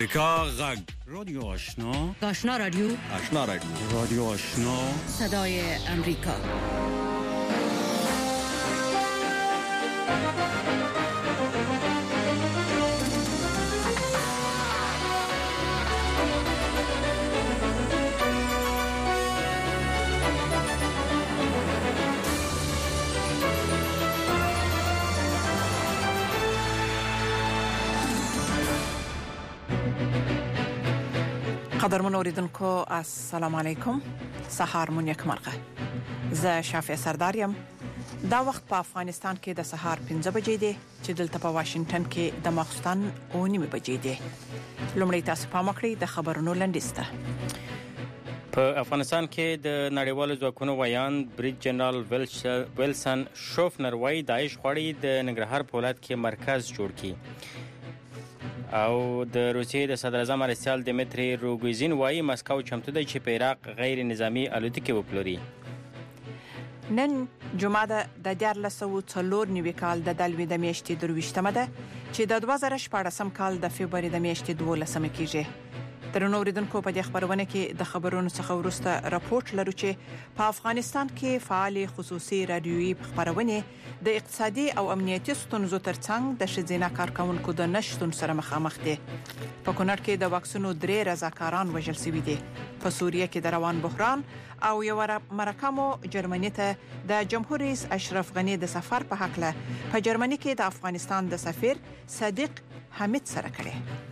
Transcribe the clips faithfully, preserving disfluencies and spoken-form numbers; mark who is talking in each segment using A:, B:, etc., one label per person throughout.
A: امریکا غږ رادیو آشنا
B: آشنا رادیو
A: آشنا رادیو رادیو آشنا
B: صدای امریکا. قدرمن اوریدونکو السلام علیکم. سهار مون یک مرغه. زه شافع سرداریم. دا وخت په افغانستان کې د سهار پنځه بجې دي چې دلته په واشنگټن کې د ماخستن او نیمه بجې دي. لومړی تاسو پام وکړئ د خبرونو لنډیسته.
C: په افغانستان کې د نړیوالو ځواکونو ویان بریج جنرال ویلسن شوفنر وايي داعش غواړي د ننګرهار په ولایت کې مرکز جوړ کړي. او د روسیې د صدر اعظم مرستیال دیمتری روګوزین وايي مسکو چمتو دی چې په عراق غیر نظامی الوتکې وپلوري.
B: نن جمعه ده د دیارلس سوه څلور نوي کال د دلوي د میاشتې درویشتمه ده چې د دوه زره شپاړسم کال د فبرवरी د میاشتې دولسمه کېږي. ترنو اوریدونکو په دې خبرونه کې د خبرونو څخه ورسته راپورټ لرو چې په افغانستان کې فعال خصوصي رادیويي خبرونه د اقتصادي او امنیتي ستونزو ترڅنګ د شذینا کارکونکو د نشټون سره مخامخ دي. په کونړ کې د واکسینو درې رضاکاران وژل شوي دي. په سوریه کې د روان بحران او یو مرکمو جرمني ته د جمهور رئیس اشرف غنی د سفر په حق له په جرمني کې د افغانستان د سفیر صادق حمید سره کړي.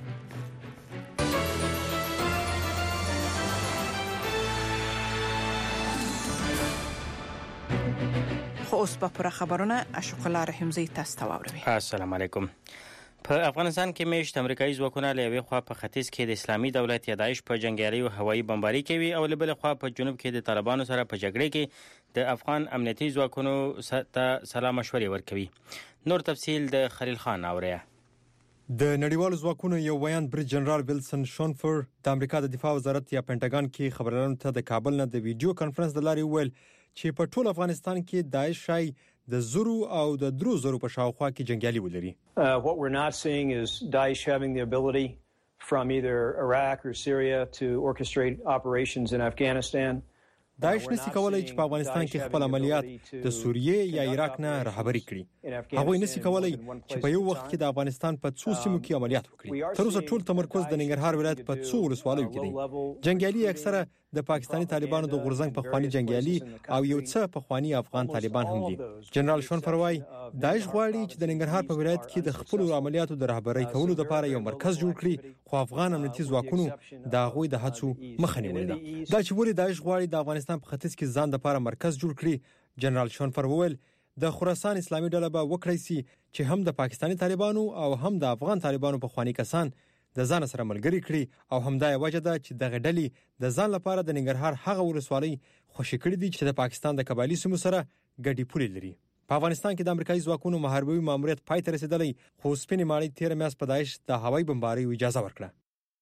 B: خو اوس په پوره خبرونه اشوق الله رحمزی تاسو ته واوروي.
C: السلام علیکم. په افغانستان کې میشت امریکایي ځواکونه له یوې خوا په ختیځ کې د اسلامي دولت یا داعش په جنګیالي او هوایي بمباري کوي او له بل خوا په جنوب کې د طالبانو سره په جګړه کې د افغان امنیتي ځواکونو ته سلام مشورې ورکوي. نور تفصیل د خلیل خان اوریا.
D: د نړیوالو ځواکونو یو ویان بریج جنرال ویلسن شونفر د امریکا د دفاع وزارت یا پینټاګان کې خبريالانو ته د کابل نه د ویډیو کانفرنس د لارې ویل چې په ټول افغانستان کې داعش شای د زرو او د درو زرو په شاوخوا کې جنگیالي ولري.
E: Uh, what we're not seeing is Daesh having the ability from either Iraq or Syria to orchestrate operations in Afghanistan.
D: داعش نسی کولای چې په افغانستان کې خپل عملیات د سوریه یا عراق نه رهبري کړي. هغه نسی کولای چې په یو وخت کې د افغانستان په څو سیمو کې عملیات وکړي. تر اوسه ټول تمرکز د ننګرهار ولایت په څو ولسوالیو کې دی. جنگیالي اکثره د پاکستاني طالبانو د غورزنګ په خواني جنگیالي او یو څه په خواني افغان طالبان هم دي. جنرال شونفر وايي داعش غواړي چې د ننګرهار په ولایت کې د خپل عملیاتو د رهبري کولو لپاره یو مرکز جوړ کړي، خو افغان امنیتي ځواکونو دا غوي د هڅو مخه نیولې ده. دا چې ولې داعش غواړي د افغانستان په ختیځ کې ځان د لپاره مرکز جوړ کړي، جنرال شونفر وویل د خراسان اسلامي ډله به وکړی سي چې هم د پاکستاني طالبانو او هم د افغان طالبانو په خواني کسان د ځان سره ملګری کړي او همدا وجه ده چې دغه ډلې د ځان لپاره د ننګرهار هغه ولسوالۍ خوشی کړې دي چې د پاکستان د قبایلی سیمو سره ګډي پولې لري. په افغانستان کې د امریکایي ځواکونو محاربوي ماموریت پای ته رسیدلی، خو سپینې ماڼۍ تیر میاشت په داعش د هوایي بمبارۍ اجازه ورکړه.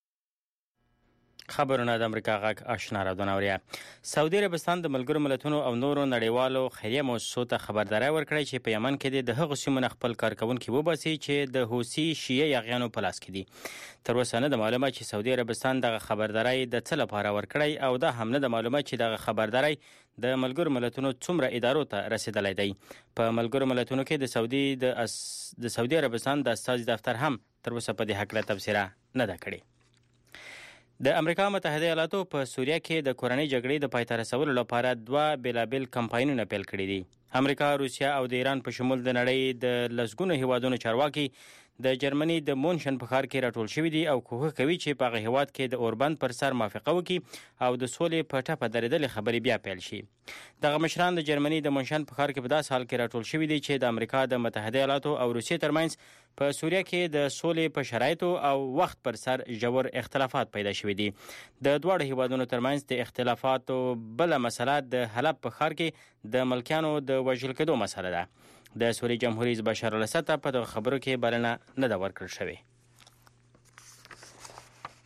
C: خبرونه د امریکا غږ آشنا رادیو اوریا. سعودي عربستان د ملګرو ملتونو او نورو نړیوالو خیریه مؤسسو ته خبرداري ورکړې چې په یمن کې د هغو سیمو خپل کارکونکو وباسي چې د حوثي شیعه یاغیانو په لاس کې دي. تر اوسه نه د معلومه چې سعودي عربستان دغه خبرداري د څه لپاره ورکړې او دا هم نه د معلومه چې دغه خبرداري د ملګرو ملتونو څومره ادارو ته رسیدلای دی. په ملګرو ملتونو کې د سعودي د اس... د سعودي عربستان د استازي دفتر هم تر اوسه په دې حق له تبصره نه ده کړې. د امریکا متحده ایالاتو په سوریه کې د کورنۍ جګړې د پای ته رسولو لپاره دوه بیلابل کمپاینونه پیل کړي دي. امریکا، روسیا او د ایران په شمول د نړۍ د لسګونو هیوادونو چارواکي د جرمني د مونشن په ښار کې راټول شوي دي او کوښښ کوي چې په هغه هیواد کې د اوربند پر سر موافقه وکړي او د سولې په ټپه درېدلې خبرې بیا پیل شي. دغه مشران د جرمني د مونشن په ښار کې په داس حال کې راټول شوي دي چې د امریکا د متحده ایالاتو او روسیې ترمنځ په سوریه کې د سولې په شرایطو او وخت پر سر ژور اختلافات پیدا شوي دي. د دواړو هیوادونو ترمنځ د اختلافاتو بل مسله د حلب په ښار کې د ملکیانو د وژل کېدو مسله ده. د سوریې جمهور رئیس بشار الاسد په دغه خبرو کې بلنه نه ده ورکړل شوې.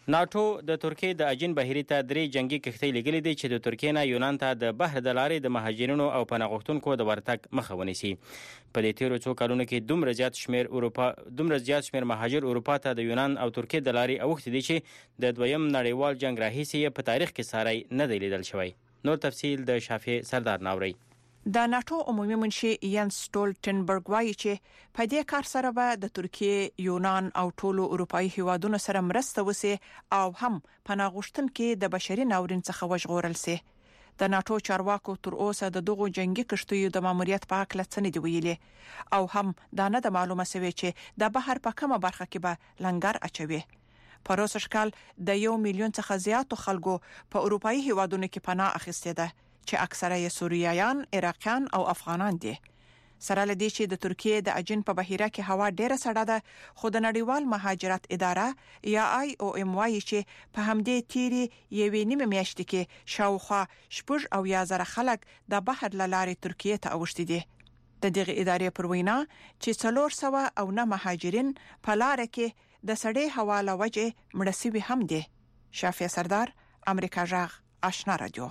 C: ناتو د ترکیې د اجین بهیري ته درې جنگي کښتۍ لګلې دي چې د ترکیې نه یونان ته د بحر د لارې د مهاجرینو او پناه غوښتونکو د ورتګ مخه ونیسي. په دې تیرو څو کلونو کې دومره زیات شمیر اروپا دومره زیات شمیر مهاجر اروپا ته د یونان او ترکیې د لارې اوښتي دي چې د دویم نړیوال جنگ راهیسې په تاریخ کې ساری نه دی لیدل شوی. نور تفصیل د شافعي سردار ناوري.
B: د ناتو عمومي منشي ینس سټولټنبرګ وایي چې په دې کار سره به د ترکیې، یونان او ټولو اروپאי هیوادونو سره مرسته وسی او هم پناه غوښتونکو د بشري ناورین څخه وژغورل سي. د ناتو چارواکو تر اوسه د دغو جنگي کشتیو د ماموریت په اړه څه نه دی ویلي او هم دا نه د معلومه سوي چې د بحر په کومه برخه کې به لنګر اچوي. په روسي شکل د یو میلیون څخه زیاتو خلکو په اروپאי هیوادونو کې پناه اخیسته ده چې اکثره یې سوریایان، عراقیان او افغانان دي. سره لدی چې د ترکیې د اجین په بهیره کې هوا ډیره سړه ده، خو د نړیوال مهاجرت اداره یا آی او ام وايي چې په همدې تیری یوې نیمه میاشتې کې شاوخوا شپږ او یا زره خلک د بحر لارې ترکیې ته اوښتي دي. د دغه ادارې پر وینا چې څلور سوه او نه مهاجرین په لار کې د سړې هوا له وجې مړه شوي هم دي. شافعي سردار، امریکا جغ، آشنا رادیو.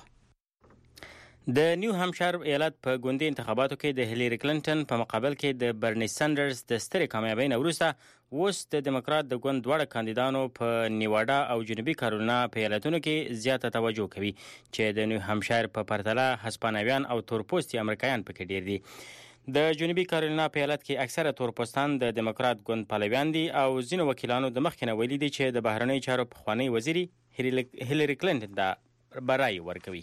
C: د نیو همشایر ایالت په ګوندي انتخاباتو کې د هیلری کلینټن په مقابل کې د برنی سانډرز د سترې کامیابۍ نه وروسته اوس د دیموکرات د ګوند دواړه کاندیدانو په نیواډا او جنوبي کارولینا په ایالتونو کې زیاته توجه کوي چې د نیو همشایر په پرتله هسپانویان او تورپوستي امریکایان پکې ډیر دي. د جنوبي کارولینا په ایالت کې اکثره تورپوستان د دیموکرات ګوند پلویان دي او ځینو وکیلانو د مخکنه ویلي دي چې د بهرنیو چارو پخوانی وزیري هیلری کلینټن دا برای ورکوي.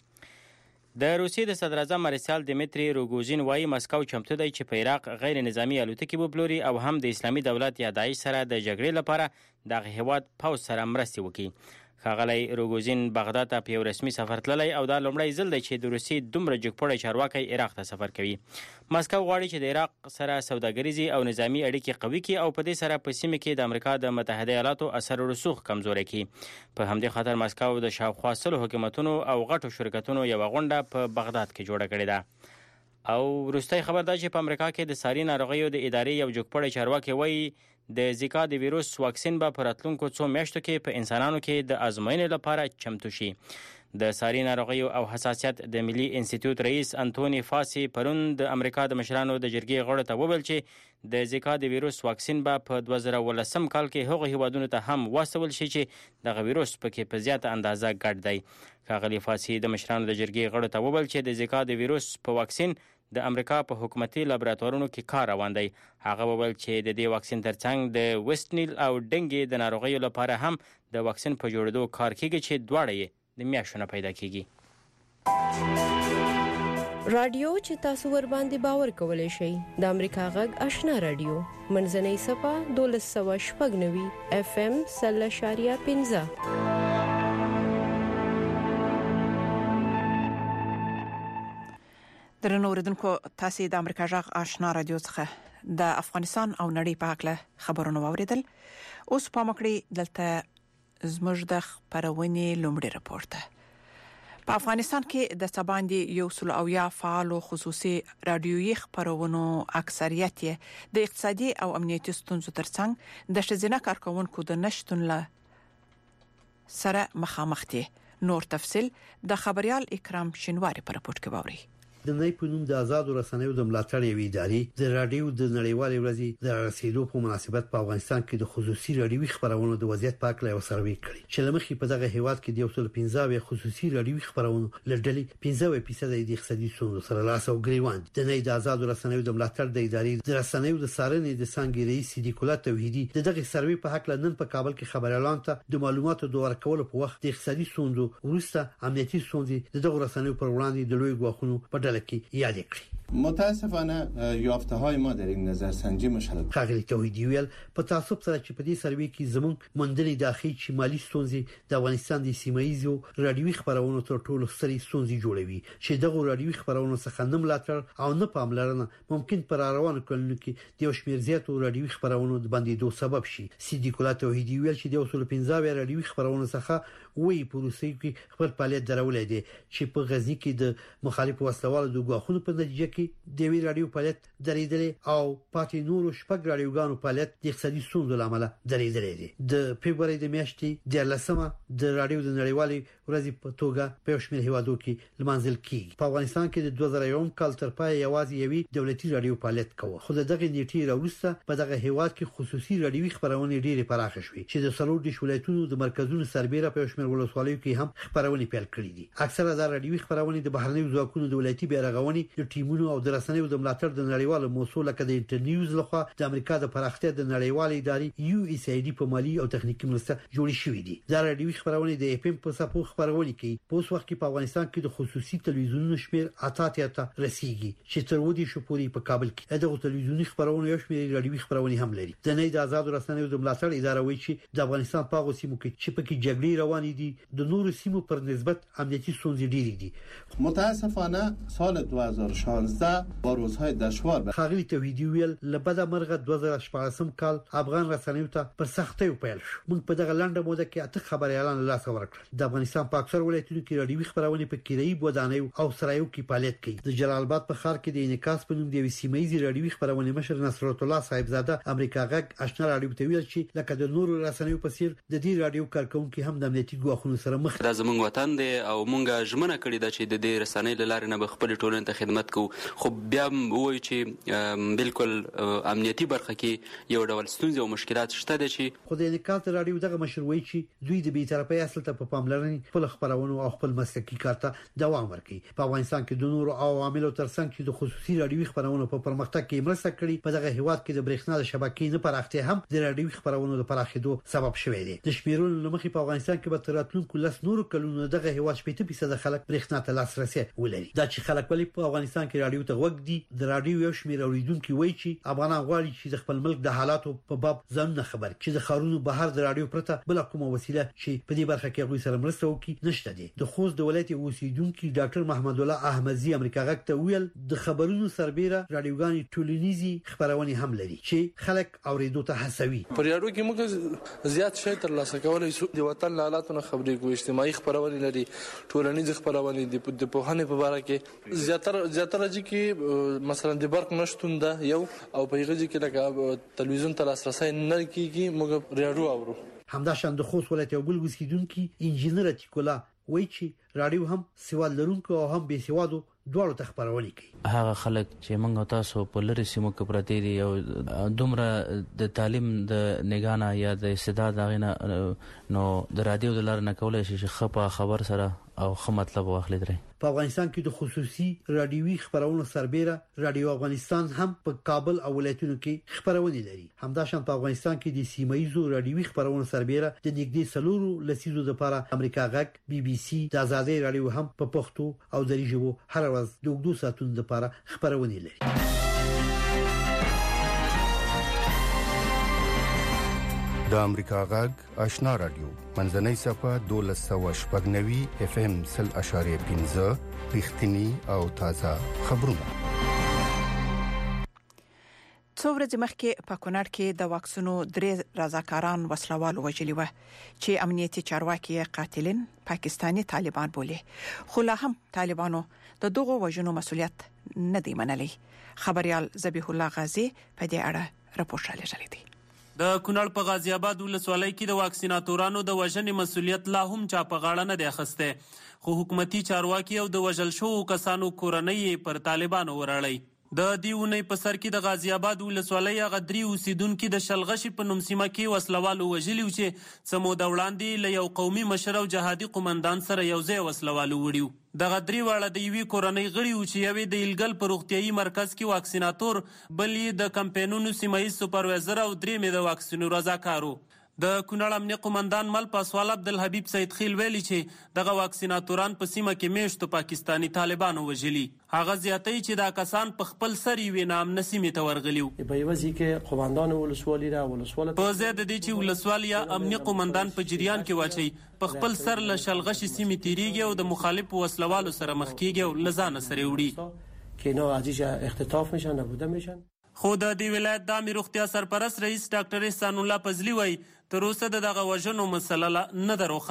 C: د روسیې د صدر اعظم مارشال دیمیتری روګوزین وايي مسکو چمتو دی چې په عراق غیر نظامی الوتکې وپلوري او هم د اسلامي دولت یا داعش سره د جګړې لپاره د هیواد پوځ سره مرسته وکړي. ښاغلی روګوزین بغداد ته په یو رسمي سفر تللی او دا لومړی ځل دی چې د روسیې دومره جګپوړی چارواکی عراق ته سفر کوي. مسکو غواړي چې د عراق سره سوداګریزي او نظامی اړیکې قوي کړي او په دې سره په سیمه کې د امریکا د متحده ایالاتو اثر و رسوخ کمزوری کړي. په همدې خاطر مسکو د شاوخوا سلو حکومتونو او غټو شرکتونو یو غونډه په بغداد کې جوړه کړې ده. او وروستۍ خبر دا چې په امریکا کې د ساري ناروغیو د ادارې یو جګپوړی چارواکی وایي د زیکا د ویروس واکسین به په راتلونکو څو میاشتو کې په انسانانو کې د ازموینې لپاره چمتو شي. د ساري ناروغیو او حساسیت د ملي انسټیټیوټ رئیس انټونی فاسي پرون د امریکا د مشرانو د جرګې غړو ته وویل چې د زیکا د ویروس واکسین به په دوه زره ولسم کال کې هغو هیوادونو ته هم واستول شي چې دغه ویروس پکې په زیاته اندازه ګډ دی. ښاغلي فاسي د مشرانو د جرګې غړو ته وویل چې د زیکا د ویروس په واکسین د امریکا په حکومتي لابراتوارونو کې کار روان دی. هغه وویل چې د دې واکسین ترڅنګ د ویسټ نیل او ډنګي د ناروغیو لپاره هم د واکسین په جوړېدو کار کیږي چې دواړه یې د میاشتو نه پیدا کیږي.
F: رادیو چې تاسو ور باندې باور کولای شئ د امریکا غږ آشنا رادیو منځنۍ صفه دولس سوه شپږ نوي اف ام سل اشاریه پنځه.
B: درنو اوریدونکو، تاسو د امریکا جغ آشنا رادیو څخه د افغانستان او نړۍ په اړه خبرونه واوریدل. اوس په مکړی دلته زموږ د خبرونې لومړی راپورته. په افغانستان کې د سباندې یو سل او یا فعال خصوصي رادیويي خبرونو اکثریت د اقتصادي او امنیتي ستونزو ترڅنګ د شزینه کارکونکو د نشټون له سره مخامخ دي. نور تفصيل د خبريال اکرام شینواری په راپور کې ووري.
G: د نړۍ په نوم د آزاد رسنیو د ملاتړ یوې ادارې د رادیو د نړیوالې ورځې د رسیدو په مناسبت په افغانستان کې د خصوصي رادیوي خبرونو د وضعیت په اړه یو سروې کړی چې لمخې په دغه هیواد کې د یو سل پنځه خصوصي رادیوي خبرونو لړډلې پنځه فیصد د اقتصادي ستونزو سره لاس او ګریوان. د نړۍ د آزاد رسنیو د ملاتړ د ادارې د رسنیو د څارنې د څنګه رئیس نیکولا توحیدی د دغه سروې په حق لندن په کابل کې خبريالان ته د معلوماتو د ورکولو په وخت د اقتصادي ستونزو ورسته امنیتي ستونزې د دغه رسنیو پر وړاندې د لوی غواخونو په ډله کې یاد کړی.
H: متاسفانه یافته های ما در این نظرسنجی مشخص.
G: خاغلی توحیدی ویل په تعصب سره چې په دې سروې کې زمونږ مندلې داخلي چې مالی ستونزې د افغانستان د سیمایي رادیوي خبرونو تر ټولو سترې ستونزې جوړوي چې دغه رادیوي خبرونو څخه نه ملاتړ او نه پاملرنه ممکن پر روانو کلونو کې د شمیر زیاتو رادیوي خبرونو د بندیدو سبب شي. سیدی کولا توحیدی ویل چې د اصول پنځه رادیوي خبرونو څخه وی پروسې کې خپل فعالیت درولې دي چې په غزنی کې د مخالف وسلوالو د غواخونو په نتیجه کې کې د وی رادیو فعالیت درېدلې او پاتې نورو شپږ رادیوګانو فعالیت د اقتصادي ستونزو لامل درېدلې دي. د فبراير د میاشتې د لسمه د رادیو د نړیوالې ورځې په توګه په شمېر هیوادو کې لمانځل کیږي. په افغانستان کې د دوه زره یو کال تر پای یوازې یوې دولتي رادیو فعالیت کوي، خو دغه نیټې راوروسته په دغه هیواد کې خصوصي رادیوي خبرونه ډېرې پراخه شوې چې د څلور د ولایتونو د مرکزونو سربېره په شمېر ولسوالیو کې هم خبرونه پیل کړې دي. اکثره د رادیوي خبرونه د بهرنیو ځواکونو د ولایتي بیارغونې د ټیمونو او د رسنیو د ملاتړ د نړیوالو موسسو لکه د انټرنیوز لخوا د امریکا د پراختیا د نړیوالې ادارې یو اس ای ډي په مالی او تخنیکی مرسته جوړې شوې دي. دا رادیوي خبرونه د اف ام په څپو خبرونه کوي. په اوس وخت کې په افغانستان کې د خصوصي تلویزیونونو شمېر اتیا ته رسیدي چې تر ودی شو پورې په کابل کې دغه تلویزیونی خبرونه یو شمېر رادیوي خبرونه هم لري. د نه د آزاد رسنیو د ملاتړ اداره وایي چې د افغانستان په هغه سیمو کې چې پکې جګړې روانې دي د نورو سیمو پر نسبت امنیتي ستونزې ډېرې دي.
H: متاسفانه سال دو هزار و شانزده با روزهای دشوار
G: خاغلی توحیدی ویل لبد مرغه دوه زره شپږم کال افغان رسنیو ته پر سختۍ پیل شو. موږ په دغه لنډه موده کې اته خبري اعلان لاس ورکړ. د افغانستان په اکثر ولایتونو کې رادیوي خبرونه په کیرای بودانیو او سرایو کې فعالیت کوي. د جلال آباد په ښار کې د انعکاس په نوم د سیمایي رادیوي خبرونه مشر نصرت الله صاحبزاده امریکا غږ آشنا رادیو ته ویل چې لکه د نورو رسنیو په څیر د دې رادیو کارکونکو هم د امنیتي ګواښونو سره مخ
I: دي. زموږ وطن دی او مونږه ژمنه کړې ده چې د دې رسنۍ لاره نه به خپل ټولنې ته خدمت کوو. خو بیا وایي چې بالکل امنیتي برخه کې یو ډول ستونزې او مشکلات شته دي چې
G: خو د انعکاس رادیو دغه مشر وایي چې دوی د بی‌طرفۍ اصل ته په پاملرنې خپل خبرونه او خپل مسلکي کار ته دوام ورکوي. په افغانستان کې د نورو عواملو ترڅنګ چې د خصوصي رادیوي خبرونو په پرمختګ کې مرسته کړې، په دغه هیواد کې د برېښنا د شبکې نه پراختیا هم د رادیوي خبرونو د پراخېدو سبب شوی دی. د شمیرونو لمخې په افغانستان کې به تر راتلونکو لس نورو کلونو دغه هیواد شپږ فیصد خلک برېښنا ته لاسرسي ولري. دا چې خلک ولې په افغانستان کې رادیو ته وګ دي، د رادیو یو شمېر اوریدونکو وایي چې افغانان غواړي چې د خپل ملک د حالاتو په باب ځان خبر چې د خارونو بهر د رادیو پرته بل کومه وسیله چې په دې برخه کې غوي سره مرسته وکړي نشته دي. د خوست د ولایت اوسیدونکو ډاکټر محمد الله احمدزي امریکا غږ ته ویل د خبرونو سربېره رادیوګانې ټولنیزي خبرونه هم لري چې خلک اوریدو ته هڅوي.
J: پر رادیو کې موږ زیات شي تر لاسه کولای شو د وطن حالاتونو خبرې کوو، اجتماعي خبرونه لري، ټولنیز خبرونه دي. د پوهنې په اړه کې زیاتره زیاتره چې مثلا د برق نشټون ده یو او په هغه کې لکه تلویزیون ته لاسرسي نه کیږي، موږ رادیو اورو.
G: همداشان د خوست ولایت یو بل اوسیدونکو انجینر اتیکولا وایي چې رادیو هم سواد لرونکو او هم بې سوادو دواړو ته خبرونه کوي.
K: هغه خلک چې موږ تاسو په لری سیمو کې پراته دي او دومره د تعلیم د نگانه یا د استعداد غینه نو د رادیو د لار نه کولای شي چې خپه خبر سره او خه مطلب واخلي درې.
G: په افغانستان کې د خصوصي رادیوي خبرونو سربېره رادیو افغانستان هم په کابل او ولایتونو کې خبرونه لري. همداشان په افغانستان کې د سیمایي رادیوي خبرونو سربېره د نږدې سلورو لسیزو لپاره امریکا غږ، بي بي سي، د آزادۍ رادیو هم په پښتو او دری ژبو هر ورځ د وګړو ساتونکو لپاره خبرونه لري.
L: د امریکا غږ آشنا رادیو منځنۍ صفه دولس سوه شپږ نوي اف ام سل اشاریه پنځه رښتینی او تازه خبرونه.
B: څو ورځې مخکې په کونړ کې د واکسینو درې رضاکاران وسلوال وژلي و چې امنیتي چارواکي قاتلین پاکستانی طالبان بولي، خو لا هم طالبانو د دغو وژنو مسولیت نه دی منلی. خبريال ذبیح الله غازی په دې اړه راپور شریک دی.
M: د کونړ په غازی آباد ولسوالۍ کې د واکسیناتورانو د وژنې مسولیت لا هم چا په غاړه نه دی اخیسته، خو حکومتي چارواکي او د وژل شوو کسانو کورنۍ پر طالبانو ورړی. د دیونې په سر کې د غازی آباد ولسوالۍ غدری اوسیدونکو د شلغشي په نوم سیمه کې وسلوالو وژلي چې سمو د وړاندې له یو قومي مشر او جهادي قومندان سره یو ځای وسلوالو وړیو. د غدری واړه د یوې کورنۍ غړي و چې یوې د ایلګل په روغتيایي مرکز کې واکسیناتور، بلې د کمپاینونو سیمایي سپروایزر او درې مې د واکسینو رضاکارو. د کونړ امنیه قومندان مل پاسوال عبدالحبیب سید خیل ویلي چې دغه واکسیناتوران په سیمه کې میشتو پاکستانی طالبانو وژلي. هغه زیاتوي چې دا کسان په خپل سر یې نام نسیمه ته ورغلیو.
N: په یوازي کې قومندان ولسوالۍ را ولسواله
M: په زیات دي چې ولسوال یا امنیه قومندان په جریان کې واچي په خپل سر له شلغشي سیمه تیریږي او د مخالف وسلوالو سره مخ کیږي او لزان سره وړي
N: کې نو عاجز اختطاف میشن نبوده میشن.
M: خو د دې ولایت د امیر روغتیا سرپرست رئیس ډاکټر احسان الله پزلی وای تر اوسه دغه وژنو مسله نه دروخانه.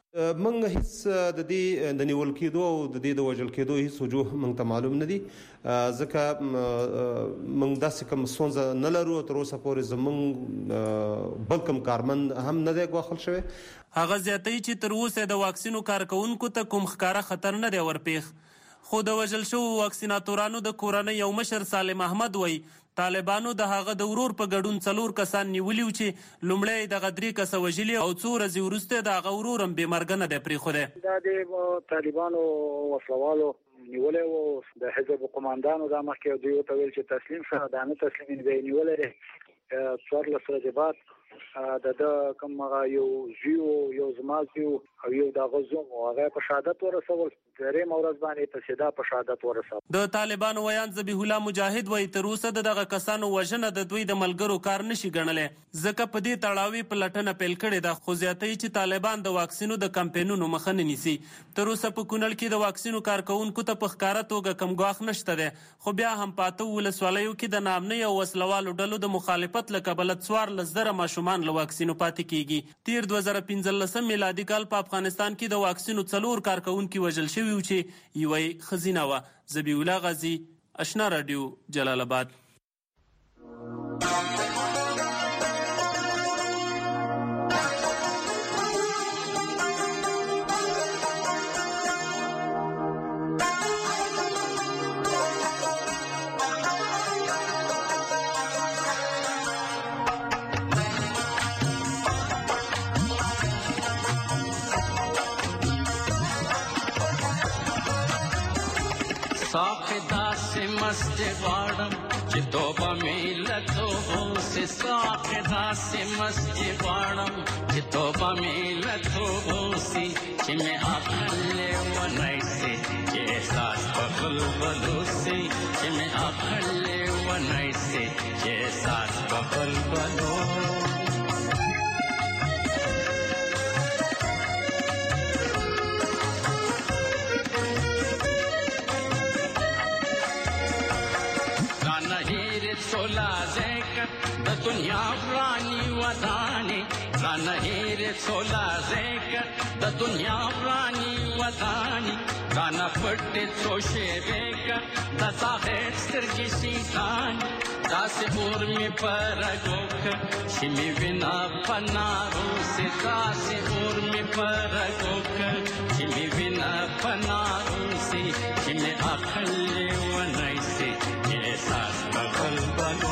O: منګ هیڅ د دې د نیول کېدو او د دې د وژل کېدو هیڅ وجوه موږ ته معلوم نه دي ځکه موږ داسې کوم ستونزه نه لرو تر اوسه پورې زموږ بل کوم کارمند هم نه دی ګواښل شوی.
M: هغه زیاتوي چې تر اوسه د واکسینو کارکونکو ته کوم ښکاره خطر نه دی ورپېښ، خو د وژل شوو واکسیناتورانو د کورنۍ یو مشر سالم احمد وایي طالبانو د هغه د ورور په ګډون څلور کسان نیولي و چې لومړی دغه درې کسه وژلي او څو ورځې وروسته د هغه ورور هم بې مرګه نه دی پرېښودی.
P: دا د طالبانو وسلوالو نیولې و د حزب قماندانو دا مخکې دوی ورته ویل چې تسلیم شه، دا نه تسلیم دی نیولې دی. څوارلس ورځې بعد د د کوم یو زیو یو زما زیو او یو د غزوم هغه په شهادت ورسول، درې مورز باندې په سیدا په شهادت ورسول.
M: د طالبانو ویان ذبیح الله مجاهد وایي تر اوسه دغه کسانو وژنه د دوی د ملګرو کار نشي ګڼلی، ځکه په دې تړاوي پلټنه پیل کړې ده، خو زیاتوي چې طالبان د واکسینو د کمپینونو مخه نه نیسي. تر اوسه په کونړ کې د واکسینو کارکونکو ته په ښکاره توګه کم ګواښ نشته دی، خو بیا هم په اته ولسوالیو کې د ناامنۍ او وسلوالو ډلو د مخالفت له کبله څوارلس زره ماشومان له واکسینو پاتې کیږي. تیر دوه زره پنځلسم میلادي کال په افغانستان کې د واکسینو څلور کارکونکي وژل شوي و چې یوه یې ښځینه وه. ذبیح الله غازي، اشنا راډیو، جلال آباد.
Q: साखदा से मस्त वाड़म चितोबा मिलतो से साखदा से मस्त वाड़म चितोबा मिलतो से चिमे आखले वनई से के सास बबल बलो से चिमे आखले वनई से के सास बबल बलो. सोला ज़ेकर द दुनिया रानी वदानी रानहीर सोला ज़ेकर द दुनिया रानी वदानी गाना फटे सोशे बेकर द साहेब सिरगी सीतानी दास उर में पर गोक शिमी बिना पनारो से दास उर में पर गोक शिमी बिना पनारो से शिमे आखले वनई से ये सास बगल बनो.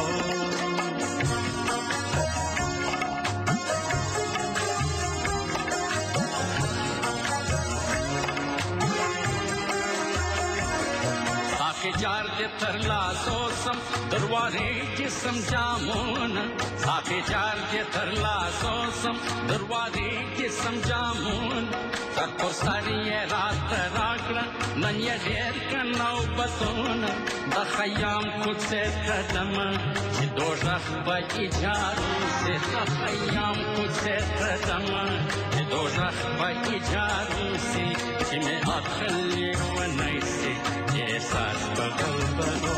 Q: साके जार दे तरला सोसम दरवारे जिसम जामुन साके जार दे तरला सोसम दरवारे जिसम जामुन सर सारी रात रागला नन्या ढेर का नौबतोन द खयाम खुद से कदम दो रखबा इजारू से द खयाम खुद से कदम दो रखबा इजारू से जिमे अखले वनई से ये सास बगल बनो.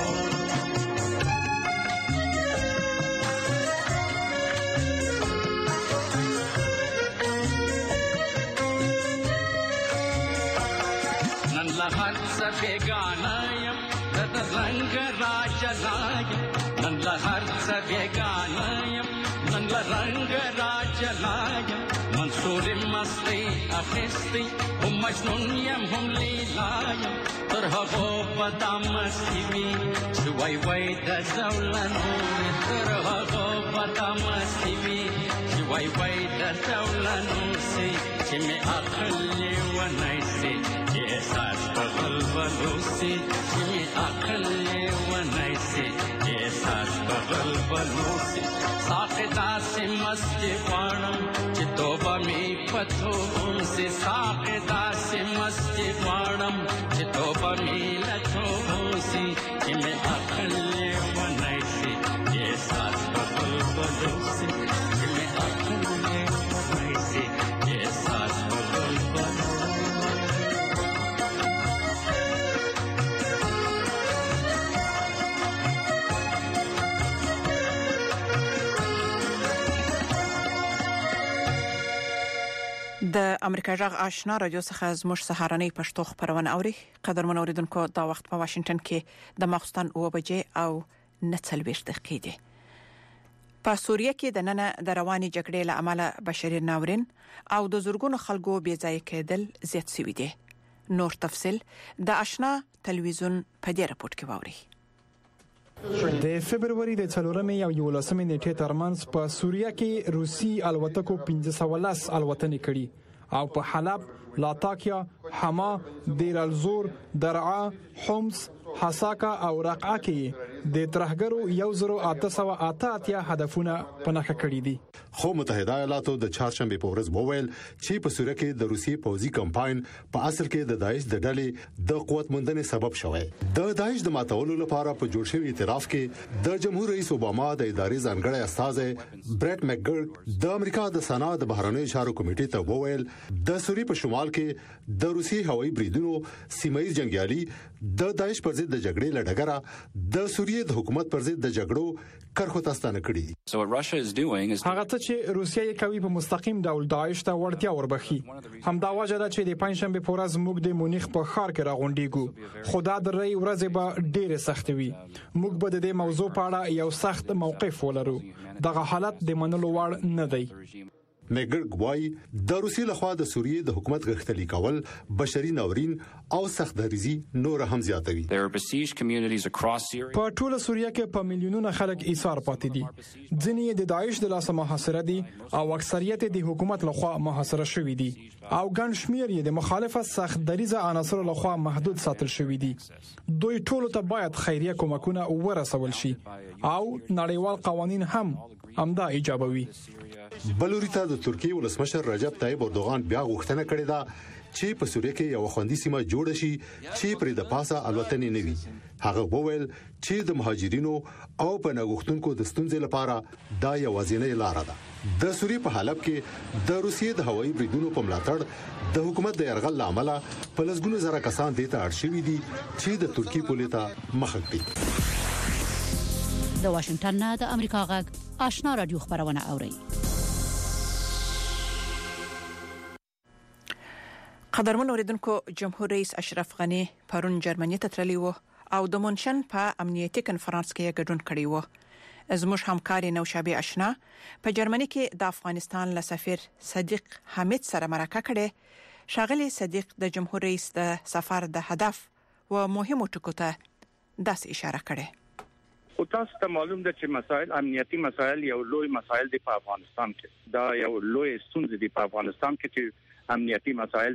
Q: हर सबे गानायम तद रंग राजनायम नंद हर सबे गानायम नंद रंग राजनायम मंसूर मस्ती अखिस्ती हम मजनून यम हम लीलायम तरह गो पता मस्ती में शुवाई वाई दजौलनो तरह गो पता मस्ती में शुवाई वाई दजौलनो से जिमे अखले वनई से ये सास बगल बलो से जिमे अखले वनई से ये सास बगल बलो से साखदा से मस्त वाणम चितोबा में पथो से साखदा से मस्त वाणम चितोबा में लथो से जिमे अखले वनई से ये सास बगल बलो से जिमे अखले वनई से ये सास बगल बलो.
B: د امریکا جغ آشنا رادیو څخه زموږ سهارنۍ پښتو خبرونه اوري. قدرمن اوریدونکو دا وخت په واشنگټن کې د ماخستن اوه بجې او نهه دقیقې دي. په سوریه کې د نن د رواني جګړې له امله بشري ناورین او د زورګونو خلکو بې ځای کېدل زیات شوي دي. نور تفصيل د آشنا تلویزیون په دې راپورټ کې واوري.
R: د فبرवरी د څلورمې او یولسمې نیټې ترمنځ په سوریه کې روسي الوتکو پنځه سوه لس الوتنې کړي او په حلب، لاتاکیا، حما، دیر الزور، درعا، حمص، حساکا او رقعه کې د ترهګرو یو زرو اته سوه اته اتیا هدفونه پنهخه کړي دي.
S: خو متحده ایالاتو د چهارشنبه په ورځ وویل چې په سوریه کې د روسي پوځي کمپاین په اصل کې د داعش د ډلې د قوت مندنې سبب شوی. د داعش د ماتولو لپاره په جوړ شوی ائتلاف کې د جمهور رئیس اوباما د ادارې ځانګړی استاذ برټ مکګرګ د امریکا د سنا د بهرنیو چارو کمیټې ته وویل د سوریې په شمال کې د روسي هوایي بریدونو سیمایي جنگیالي د داعش پر ضد د جګړې لړګره د سوریې د حکومت پر ضد د جګړو کرخو تاستانه کړي.
R: هغه څه چې روسیه یې کوي په مستقیم ډول داعش ته ورتیا وربخي. همدا وجه ده چې د پنځشنبه په ورځ موږ د مونیخ په ښار کې راغونډیږو. خدا درې ورځې به ډېر سخت وي. موږ به د دې موضوع په اړه یو سخت موقف ولرو. دغه حالت د منلو وړ نه دی.
S: مګرګ وايي د روسي لخوا د سوریې د حکومت غښتلي کول بشري ناورین او سخت دریزي نور هم زیاتوي.
R: په ټوله سوریه کې په میلیونونو خلک ایثار پاتې دي. ځینې د داعش د لاسه محاصره دي او اکثریت د حکومت لخوا محاصره شوي دي او ګڼ شمیر یې د مخالفت سخت دریزه عناصر لخوا محدود ساتل شوي دي. دوی ټول ته باید خیریه کومکونه ورسول شي او نړیوال قوانین هم همدا ایجابوي.
S: بلوري ته د ترکیه ولسمشر رجب طيب اردوغان بیا غوښتنه کړې ده چې په سوریه کې یو خوندي سیمه جوړ شي چې پر د پاسه الوتنې نه وي. هغه وویل چې د مهاجرینو او پناه غوښتونکو د ستونزې لپاره دا یوازینۍ لار ده. د سوریې په حلب کې د روسیې د هوایي بریدونو په ملاتړ د حکومت د يرغل لامل په لسګونو زره کسان د ته اړ شوي دي چې د ترکیه په لټه مخ کړي.
T: د واشنگټن نه د امریکا غږ آشنا رادیو خبرونه اوري.
B: قدرمن اوریدونکو جمهور رئیس اشرف غنی پرون جرمني ته تللی و او د مونشن په امنیتي کنفرانس کې ګډون کړی و. زموږ همکار نوشابه آشنا په جرمني کې د افغانستان له سفیر صدیق حمید سره مرکه کړې. شاغلی صدیق د جمهور رئیس د سفر د هدف و مهمو ټکو ته داس اشاره کړې.
U: او تاسو ته معلوم ده چې مسائل امنیتي مسائل یو لوی مسائل دي په افغانستان کې. دا یو لوی ستونزه دي په افغانستان کې چې امنیتي مسائل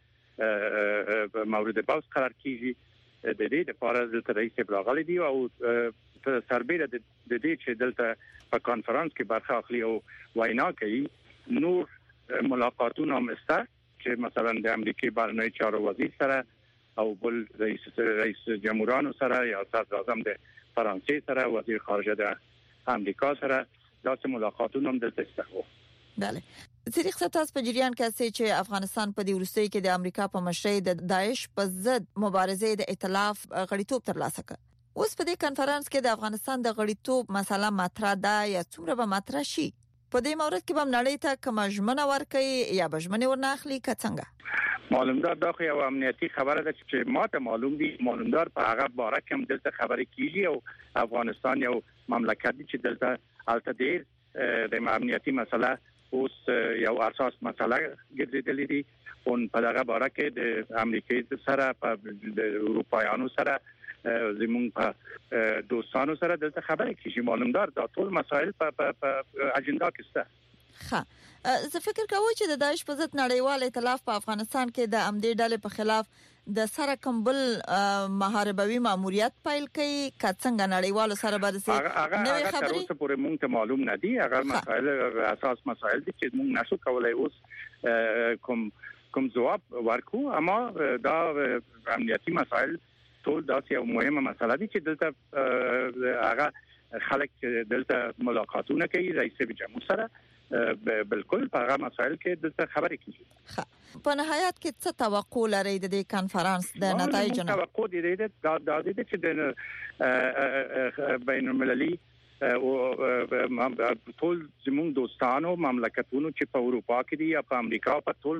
U: دلته مورد بحث قرار کیږي. د دې لپاره د رئیس براغلي دی او په سربېره د دې چې دلته په کانفرنس کې برخه اخلي او وینا کوي. نور ملاقاتونه مسته چې مثلا د امریکای بهرنی چارو وزیر سره او بل رئیس رئیس جمهورانو سره یا صدر اعظم د فرانسې سره وزیر خارجه د امریکا سره داسې ملاقاتونه هم دلته شته.
V: بله. صدیق ستاسو په جریان کې چې چې افغانستان په دې وروستۍ کې د امریکا په مشرۍ د داعش په ضد مبارزې د ائتلاف غړیتوب ترلاسه کړ. اوس په دې کانفرنس کې د افغانستان د غړیتوب مسله مطرح ده یا څومره به مطرح شي؟ په دې مورد کې به نړۍ ته کوم ژمنه ورکړي یا به ژمنه ورناخلي کڅنګه؟
U: معلومدار دا خو یو امنیتي خبره ده چې ماته معلوم دي. معلومدار په هغه باره کې هم دلته خبرې کیږي او افغانستان یو مملکت دی چې دلته الته ډیر د امنیتي مسله اوس یو اساس مسله ګرځېدلې دي. او په دغه باره کې د امریکای سره په د اروپایانو سره زموږ په دوستانو سره دلته خبرې کیږي. معلومدار دا ټول مسائل په په اجنډا کې شته.
V: ها زه فکر کوم چې د داعش په ضد نړیوال ائتلاف په افغانستان کې د امدې ډلې په خلاف د سره کمبل محاربوي ماموریت پیل کوي. کڅنګ نړیوالو سره به د
U: نوې خبرې اوس پورې مونږ ته معلوم نه دي. هغه مسائل اساس مسائل دي چې مونږ نشو کولای اوس کوم کوم جواب ورکو. اما دا امنیتي مسائل ټول داسې یو مهمه مسله دي چې دلته هغه خلک دلته ملاقاتونه کوي رئیس جمهور سره. بالکل په هغه مسائل کې دلته خبرې کیږي.
V: په نهایت کې څه توقع لرئ د دې کانفرنس د نتایجو؟
U: توقع دي د د چې د بین المللي ټول زموږ دوستانو مملکتونو چې په اروپا کې دي یا په امریکا په ټول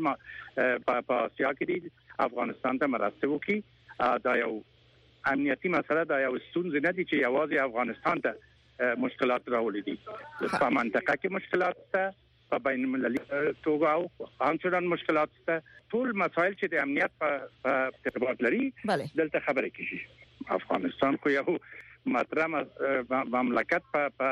U: په آسیا کې دي افغانستان ته مرسته وکړي دا یو امنیتي مسله دا یو ستونزه نه دي چې یوازې افغانستان ته مشکلات راولي دي په منطقه کې مشکلات شته په بین المللي توګه او همچنان مشکلات شته ټول مسایل چې د امنیت په ارتباط لري دلته خبرې کیږي افغانستان خو یو مطرح مملکت په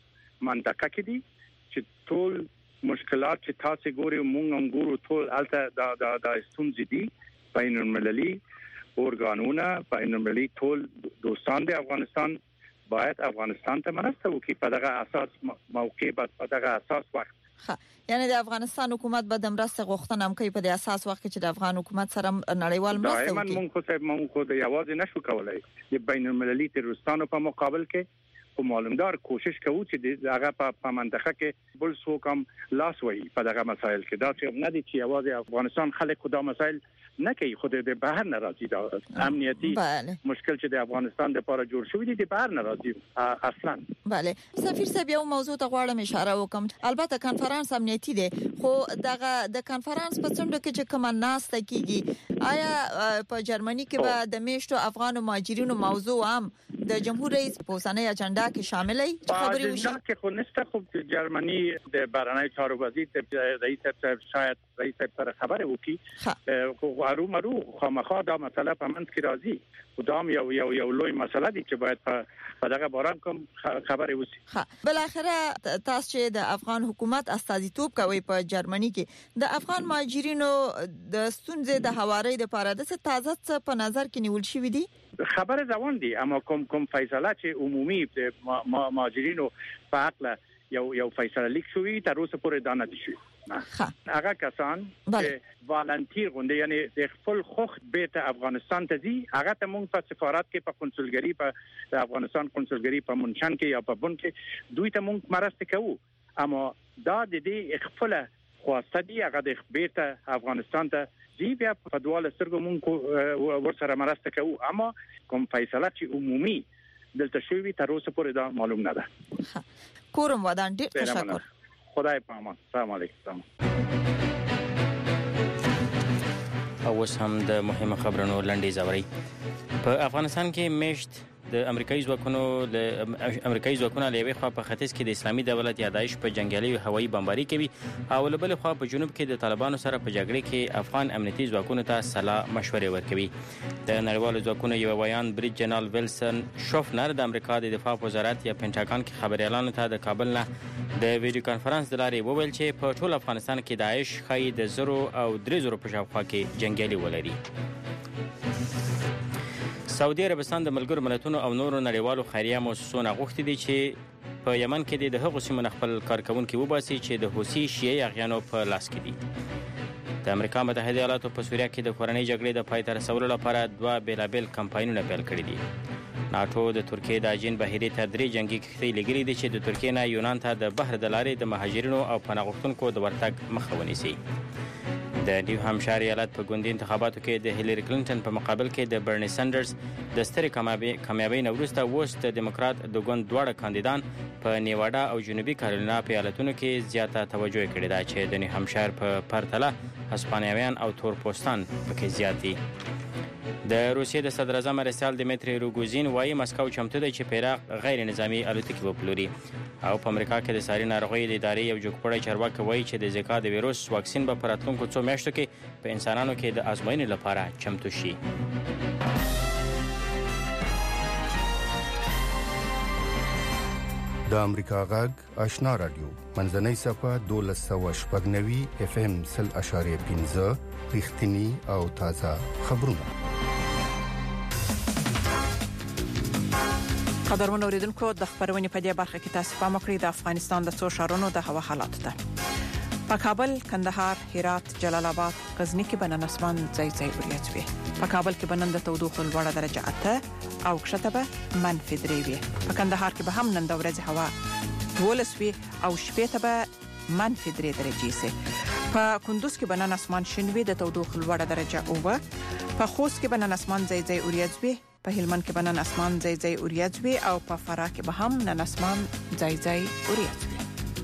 U: منطقه کې دي چې ټول مشکلات چې تاسو ګوري مونږ هم ګورو ټول الته دا د ستونزې دي بین المللي اورګانونه بین المللي ټول دوستان د افغانستان باید افغانستان ته مرسته وکړي په دغه اساس موقع په دغه اساس وخت
V: ها یعنی د افغانستان حکومت به د مرسته غوښتنه هم کوي په دې اساس وخت چې د افغان حکومت سره نړیوال مرسته وکړي
U: دایمن مونږ خو مونږ خو د یوازې نشو کولای د بین المللي تروریستانو په مقابل کې خو معلومدار کوشش کوو چې دغه په منطقه کې بل څوک هم لاس وایي په دغه مسایل کې دا چې نه دي چې یوازې افغانستان خلک خدا مسایل نه کوي خود د بهر ناراضي دا امنیتي مشکل چې د افغانستان لپاره جوړ شوی دی د بهر ناراضي اصلا
V: bale سفیر صاحب یو موضوع ته غواړم اشاره وکم البته کانفرنس امنیتي دی خو دغه د کانفرنس په څنډه کې چې کوم ناسته کیږي آیا په جرمني کې به د میشتو افغان مهاجرینو موضوع هم د جمهور رئیس په اوسنۍ اجنډا کې شاملې خبرې وشي
U: چې خو نسته خو جرمني د بهرنی چارو وزیر رئیس شاید رئیس پر خبره وکي خو غارو مرو خامخا دا مسله په منځ کې راځي خدام یو یو یو لوی مسله دي چې باید په دغه باران کوم خبره وشي
V: ها بل اخره تاسو چې د افغان حکومت استازیتوب کوي په جرمني کې د افغان مهاجرینو د ستونزې د حوارې د لپاره د تازه څه په نظر کې نیول شوې دي
U: خبره روان دي اما کوم کوم فیصله چې عمومي د مهاجرینو په اړه یو یو فیصله لیک شوې تر اوسه پورې دا نه دي شوې هغه کسان چې والنتیر غونډه یعنی د خپل خوخ بیت افغانستان ته دي هغه ته مونږ په سفارت کې په کنسولګری په افغانستان کنسولګری په منشن کې یا په بن کې دوی ته مونږ مرسته کوو اما دا د دې خپل خواسته دي هغه د بیت افغانستان ته دی بیا په دواله سترګو مونږ ورسره مرسته کوو اما کوم فیصله چې عمومي دلته شوی تر اوسه پورې دا معلوم نه ده
V: کورم ودان ډیر تشکر
U: خدای په امان السلام علیکم
C: او اوس هم د مهمه خبرونو لنډی زوري په افغانستان کې میشت د امریکایي ځواکونو د امریکایي ځواکونو له یوې خوا په ختیځ کې د اسلامي دولت یا داعش په جنگیالي هوایي بمباري کوي او له بل خوا په جنوب کې د طالبانو سره په جګړه کې افغان امنیتي ځواکونو ته سلا مشورې ورکوي د نړیوالو ځواکونو یو ویان بریج جنرال ویلسن شوفنر د امریکا د دفاع وزارت یا پینټاګان کې خبريالانو ته د کابل نه د ویډیو کانفرنس د لارې وویل چې په ټول افغانستان کې داعش خای د زرو او درې زرو په شاوخوا کې جنگیالي ولري سعودي عربستان د ملګرو ملتونو او نورو نړیوالو خیریه مؤسسو نه غوښتي دي چې په یمن کې د هغو سیمو خپل کارکونکو وباسي چې د حوثي شیعه اغیانو په لاس کې دي د امریکا متحده ایالاتو په سوریه کې د کورنۍ جګړې د پای ته رسولو لپاره دوه بیلابل کمپاینونه پیل کړي دي ناتو د ترکیې د اجین بهیري ته درې جنگي کښتۍ لګلې دي چې د ترکیې نه یونان ته د بحر د لارې د مهاجرینو او پناه غوښتونکو د ورتګ مخه ونیسي د نیو هامشایر ایالت په ګوندي انتخاباتو کې د هیلری کلینټن په مقابل کې د برني سندرز د سترې کامیابۍ نه وروسته اوس د دیموکرات د ګوند دواړه کاندیدان په نیواډا او جنوبي کارولینا په ایالتونو کې زیاته توجه کړې ده چې د نیو هامشایر په پرتله هسپانویان او تورپوستان پکې زیات دي د روسیې د صدر اعظم رسال دیمیتری روګوزین وايي مسکو چمتو دی چې پیراق غیر نظامی الوتکې وپلوري او په امریکا کې د ساري ناروغۍ د ادارې یو جوړپړی چارواکي وایي چې د زیکا د ویروس واکسین به په راتلونکو څو میاشتو کې په انسانانو کې د آزموینې لپاره چمتو شي
L: د امریکا غږ آشنا رادیو منځنۍ صفه دولس سوه شپږ نوي اف ام سل اشاریه پنځه رښتینی او تازه خبرونه
B: قدرمن اوریدونکو د خبرونې په دې برخه کې تاسو پام وکړئ د افغانستان د څو شهرونو د هوا حالات ته په کابل، کندهار، هرات، جلال آباد، غزنی کې بنن اسمان ځای ځای وریځوي. په کابل کې بنن د تودوخه لوړه درجه اته او کښته به منفي درې وي. په کندهار کې به هم نن د ورځې هوا دولس وي او شپې ته به منفي درې درجې سي. په کندوز کې بنن اسمان شین وي د تودوخه لوړه درجه اوه. په خوست کې بنن اسمان ځای ځای وریځوي په هلمند کې بنن اسمان ځای ځای اوریځ وي او په فراه کې به هم نن اسمان ځای ځای اوریځ وي.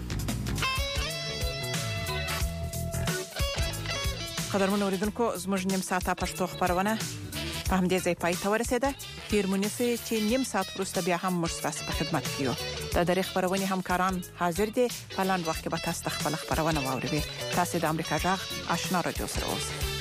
B: قدرمن اوریدونکو زموږ نیم ساعته پښتو خبرونه په همدې ځای پای ته ورسېده. هیرمونی سي چې نیم ساعت وروسته بیا هم موږ تاسو په خدمت کې یو. د درې خبرونه همکاران حاضر دي. په لاندې وخت کې به تاسو خپل خبرونه واورئ. تاسو د امریکا جغ آشنا رادیو سره اوسئ.